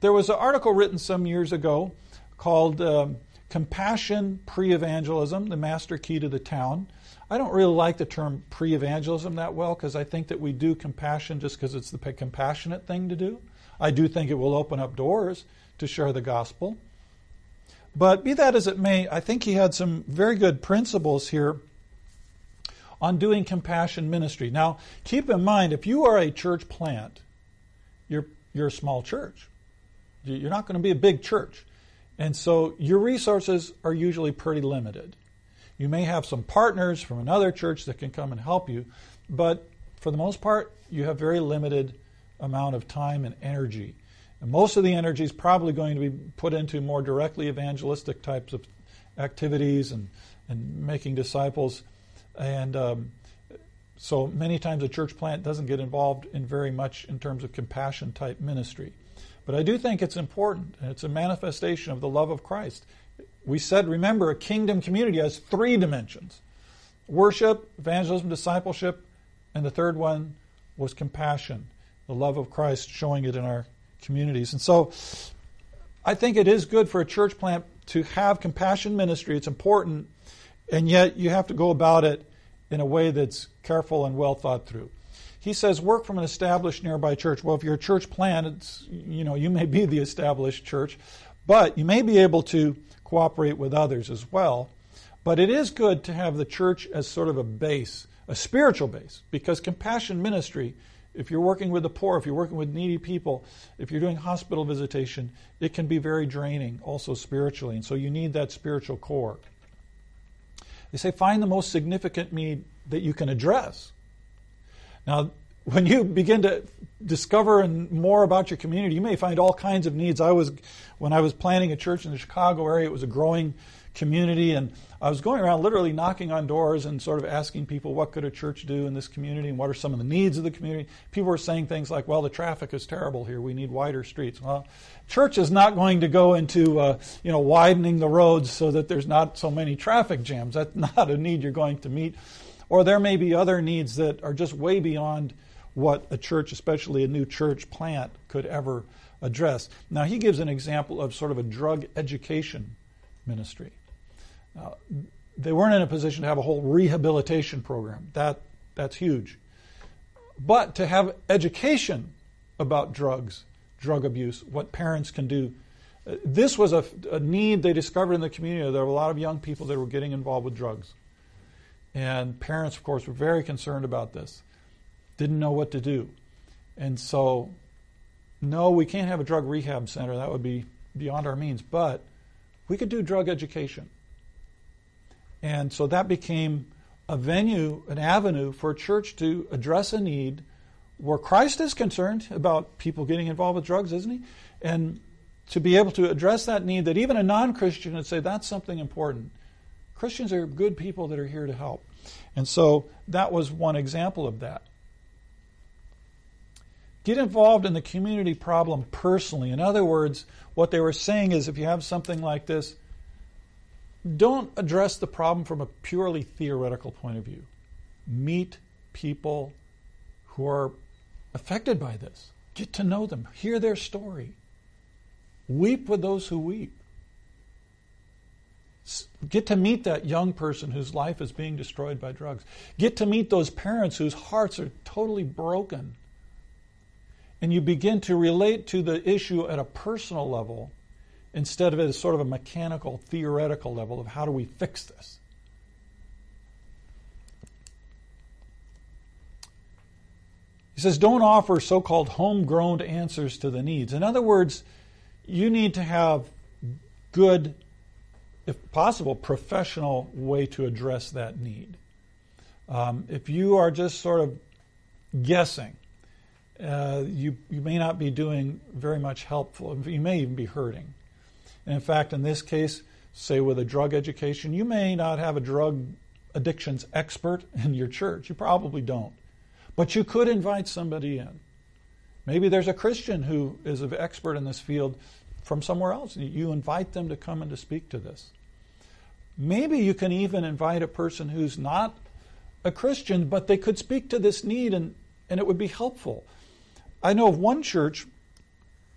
There was an article written some years ago called Compassion Pre-Evangelism, the Master Key to the Town. I don't really like the term pre-evangelism that well because I think that we do compassion just because it's the compassionate thing to do. I do think it will open up doors to share the gospel. But be that as it may, I think he had some very good principles here on doing compassion ministry. Now, keep in mind, if you are a church plant, you're a small church. You're not going to be a big church. And so your resources are usually pretty limited. You may have some partners from another church that can come and help you, but for the most part, you have very limited amount of time and energy. And most of the energy is probably going to be put into more directly evangelistic types of activities and making disciples. And so many times a church plant doesn't get involved in very much in terms of compassion type ministry. But I do think it's important, and it's a manifestation of the love of Christ. We said, remember, a kingdom community has 3 dimensions: worship, evangelism, discipleship, and the third one was compassion, the love of Christ, showing it in our communities. And so I think it is good for a church plant to have compassion ministry. It's important, and yet you have to go about it in a way that's careful and well thought through. He says, work from an established nearby church. Well, if you're a church plant, it's, you may be the established church, but you may be able to cooperate with others as well. But it is good to have the church as sort of a base, a spiritual base, because compassion ministry, if you're working with the poor, if you're working with needy people, if you're doing hospital visitation, it can be very draining also spiritually. And so you need that spiritual core. They say find the most significant need that you can address. Now, when you begin to discover more about your community, you may find all kinds of needs. When I was planning a church in the Chicago area, it was a growing community, and I was going around literally knocking on doors and sort of asking people, what could a church do in this community, and what are some of the needs of the community? People were saying things like, well, the traffic is terrible here. We need wider streets. Well, church is not going to go into widening the roads so that there's not so many traffic jams. That's not a need you're going to meet. Or there may be other needs that are just way beyond what a church, especially a new church plant, could ever address. Now, he gives an example of sort of a drug education ministry. Now, they weren't in a position to have a whole rehabilitation program. That's huge. But to have education about drugs, drug abuse, what parents can do, this was a need they discovered in the community. There were a lot of young people that were getting involved with drugs. And parents, of course, were very concerned about this. Didn't know what to do. And so, no, we can't have a drug rehab center. That would be beyond our means. But we could do drug education. And so that became a venue, an avenue for a church to address a need where Christ is concerned about people getting involved with drugs, isn't he? And to be able to address that need that even a non-Christian would say, that's something important. Christians are good people that are here to help. And so that was one example of that. Get involved in the community problem personally. In other words, what they were saying is if you have something like this, don't address the problem from a purely theoretical point of view. Meet people who are affected by this. Get to know them. Hear their story. Weep with those who weep. Get to meet that young person whose life is being destroyed by drugs. Get to meet those parents whose hearts are totally broken. And you begin to relate to the issue at a personal level instead of at a sort of a mechanical, theoretical level of how do we fix this. He says, don't offer so-called homegrown answers to the needs. In other words, you need to have good, if possible, professional way to address that need. If you are just sort of guessing, you may not be doing very much helpful. You may even be hurting. And in fact, in this case, say with a drug education, you may not have a drug addictions expert in your church. You probably don't. But you could invite somebody in. Maybe there's a Christian who is an expert in this field from somewhere else. You invite them to come and to speak to this. Maybe you can even invite a person who's not a Christian, but they could speak to this need and it would be helpful. I know of one church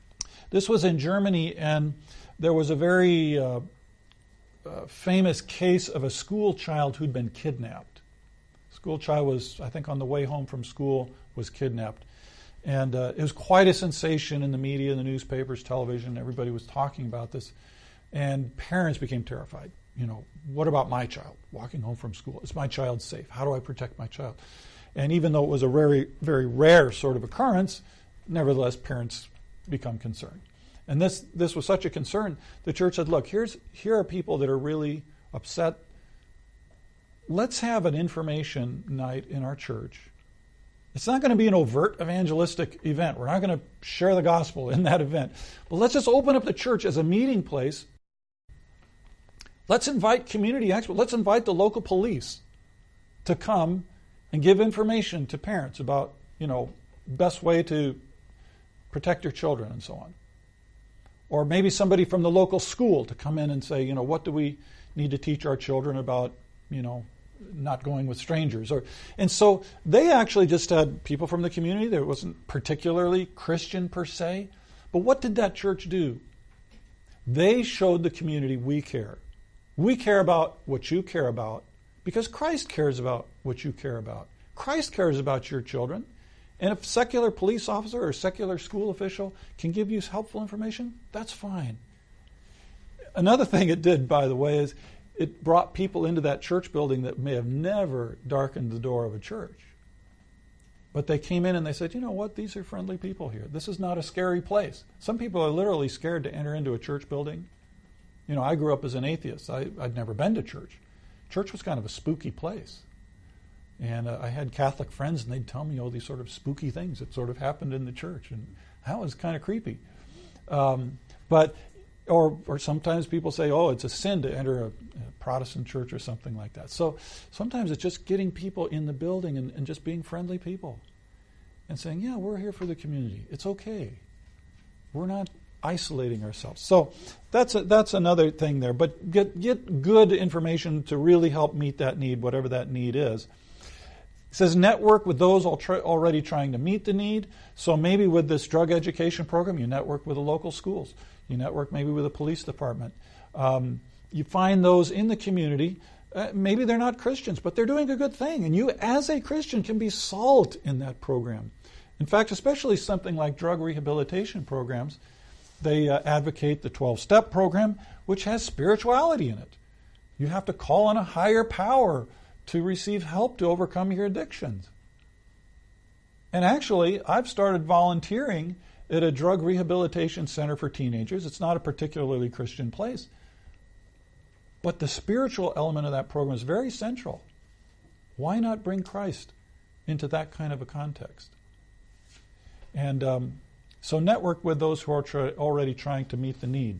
This was in Germany, and there was a very famous case of a school child who'd been kidnapped. School child was, I think, on the way home from school, was kidnapped. And it was quite a sensation in the media, in the newspapers, television. Everybody was talking about this. And parents became terrified. What about my child walking home from school? Is my child safe? How do I protect my child? And even though it was a very, very rare sort of occurrence, nevertheless, parents become concerned. And this was such a concern, the church said, look, here are people that are really upset. Let's have an information night in our church. It's not going to be an overt evangelistic event. We're not going to share the gospel in that event. But let's just open up the church as a meeting place. Let's invite community experts. Let's invite the local police to come and give information to parents about, best way to protect your children and so on. Or maybe somebody from the local school to come in and say, what do we need to teach our children about, not going with strangers. And so they actually just had people from the community that wasn't particularly Christian per se. But what did that church do? They showed the community we care. We care about what you care about because Christ cares about what you care about. Christ cares about your children. And if a secular police officer or a secular school official can give you helpful information, that's fine. Another thing it did, by the way, is it brought people into that church building that may have never darkened the door of a church. But they came in and they said, you know what, these are friendly people here. This is not a scary place. Some people are literally scared to enter into a church building. I grew up as an atheist. I'd never been to church. Church was kind of a spooky place. And I had Catholic friends, and they'd tell me all these sort of spooky things that sort of happened in the church. And that was kind of creepy. Or sometimes people say, oh, it's a sin to enter a Protestant church or something like that. So sometimes it's just getting people in the building and just being friendly people and saying, yeah, we're here for the community. It's okay. We're not isolating ourselves. So that's another thing there. But get good information to really help meet that need, whatever that need is. It says network with those already trying to meet the need. So maybe with this drug education program, you network with the local schools. You network maybe with a police department. You find those in the community. Maybe they're not Christians, but they're doing a good thing. And you, as a Christian, can be salt in that program. In fact, especially something like drug rehabilitation programs, they advocate the 12-step program, which has spirituality in it. You have to call on a higher power to receive help to overcome your addictions. And actually, I've started volunteering at a drug rehabilitation center for teenagers. It's not a particularly Christian place. But the spiritual element of that program is very central. Why not bring Christ into that kind of a context? And so network with those who are already trying to meet the need.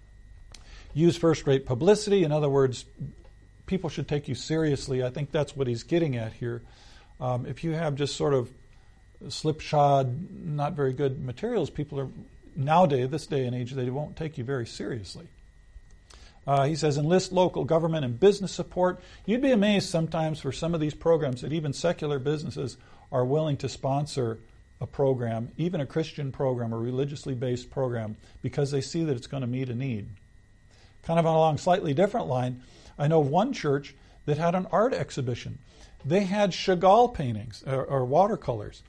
Use first-rate publicity. In other words, people should take you seriously. I think that's what he's getting at here. If you have just sort of slipshod, not very good materials, people are nowadays, this day and age, they won't take you very seriously. He says, enlist local government and business support. You'd be amazed sometimes for some of these programs that even secular businesses are willing to sponsor a program, even a Christian program, a religiously based program, because they see that it's going to meet a need. Kind of along a slightly different line, I know of one church that had an art exhibition. They had Chagall paintings or watercolors.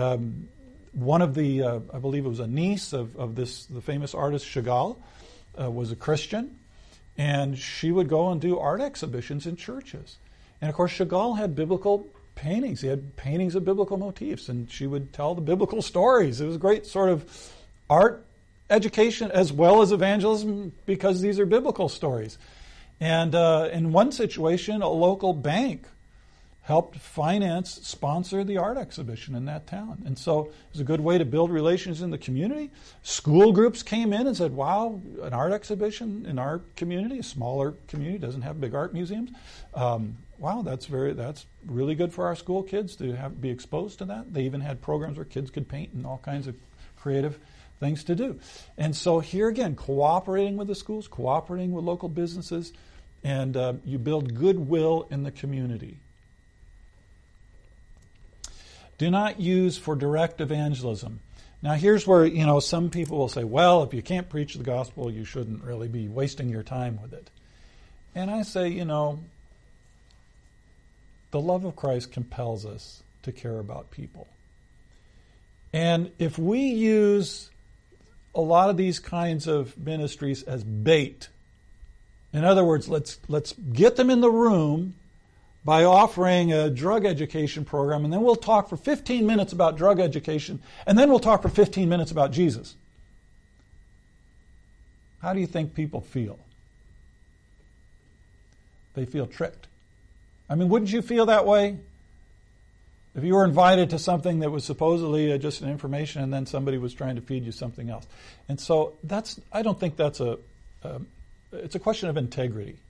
One of the, I believe it was a niece of the famous artist Chagall, was a Christian, and she would go and do art exhibitions in churches. And of course, Chagall had biblical paintings. He had paintings of biblical motifs, and she would tell the biblical stories. It was a great sort of art education as well as evangelism because these are biblical stories. And in one situation, a local bank helped sponsor the art exhibition in that town. And so it was a good way to build relations in the community. School groups came in and said, wow, an art exhibition in our community, a smaller community, doesn't have big art museums. Wow, that's really good for our school kids to be exposed to that. They even had programs where kids could paint and all kinds of creative things to do. And so here again, cooperating with the schools, cooperating with local businesses, and you build goodwill in the community. Do not use for direct evangelism. Now here's where, some people will say, well, if you can't preach the gospel, you shouldn't really be wasting your time with it. And I say, the love of Christ compels us to care about people. And if we use a lot of these kinds of ministries as bait, in other words, let's get them in the room by offering a drug education program, and then we'll talk for 15 minutes about drug education, and then we'll talk for 15 minutes about Jesus. How do you think people feel? They feel tricked. I mean, wouldn't you feel that way? If you were invited to something that was supposedly just an information, and then somebody was trying to feed you something else. And so I don't think that's it's a question of integrity.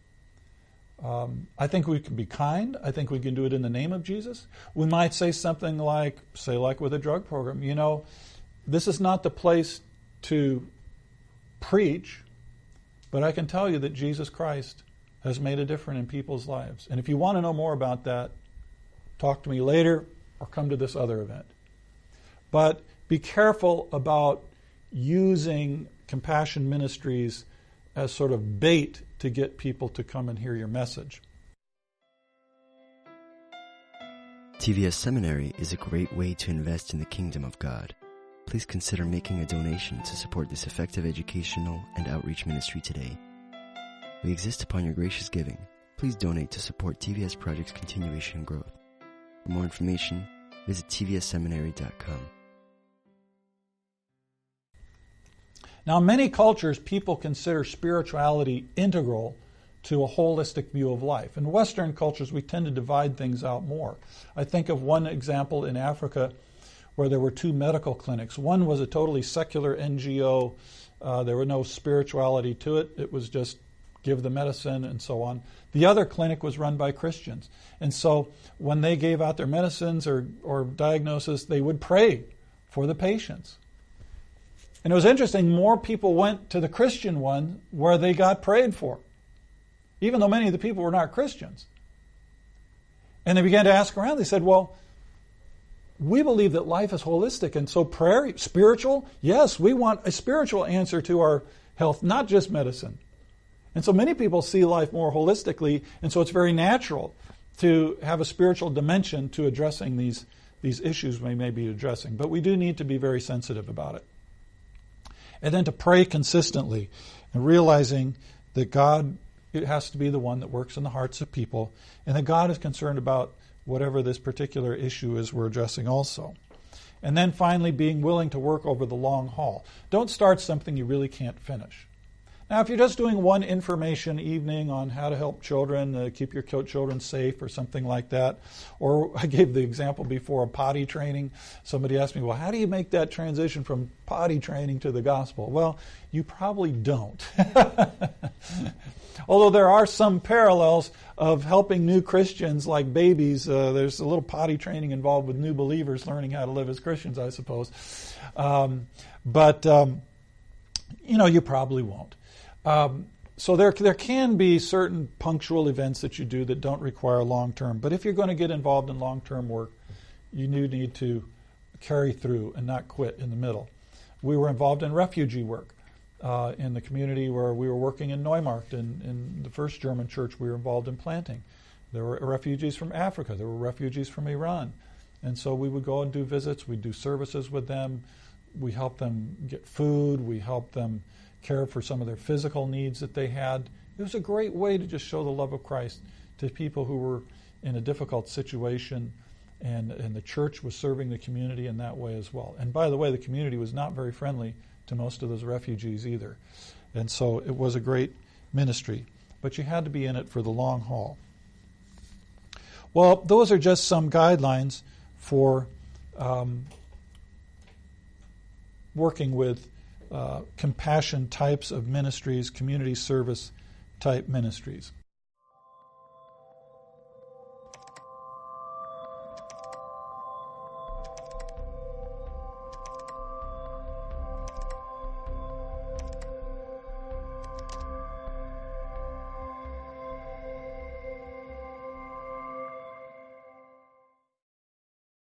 I think we can be kind. I think we can do it in the name of Jesus. We might say something like with a drug program, this is not the place to preach, but I can tell you that Jesus Christ has made a difference in people's lives. And if you want to know more about that, talk to me later or come to this other event. But be careful about using compassion ministries as sort of bait to get people to come and hear your message. TVS Seminary is a great way to invest in the kingdom of God. Please consider making a donation to support this effective educational and outreach ministry today. We exist upon your gracious giving. Please donate to support TVS Project's continuation and growth. For more information, visit tvsseminary.com. Now, in many cultures, people consider spirituality integral to a holistic view of life. In Western cultures, we tend to divide things out more. I think of one example in Africa where there were two medical clinics. One was a totally secular NGO. There was no spirituality to it. It was just give the medicine and so on. The other clinic was run by Christians. And so when they gave out their medicines or diagnosis, they would pray for the patients. And it was interesting, more people went to the Christian one where they got prayed for, even though many of the people were not Christians. And they began to ask around. They said, well, we believe that life is holistic, and so prayer, spiritual, yes, we want a spiritual answer to our health, not just medicine. And so many people see life more holistically, and so it's very natural to have a spiritual dimension to addressing these issues we may be addressing. But we do need to be very sensitive about it. And then to pray consistently and realizing that God, it has to be the one that works in the hearts of people, and that God is concerned about whatever this particular issue is we're addressing also. And then finally, being willing to work over the long haul. Don't start something you really can't finish. Now, if you're just doing one information evening on how to help children, keep your children safe or something like that, or I gave the example before of potty training. Somebody asked me, well, how do you make that transition from potty training to the gospel? Well, you probably don't. Although there are some parallels of helping new Christians like babies. There's a little potty training involved with new believers learning how to live as Christians, I suppose. But you probably won't. So there can be certain punctual events that you do that don't require long-term. But if you're going to get involved in long-term work, you need to carry through and not quit in the middle. We were involved in refugee work in the community where we were working in Neumarkt, in the first German church we were involved in planting. There were refugees from Africa. There were refugees from Iran. And so we would go and do visits. We'd do services with them. We helped them get food. We helped them care for some of their physical needs that they had. It was a great way to just show the love of Christ to people who were in a difficult situation, and the church was serving the community in that way as well. And by the way, the community was not very friendly to most of those refugees either. And so it was a great ministry. But you had to be in it for the long haul. Well, those are just some guidelines for working with compassion types of ministries, community service type ministries.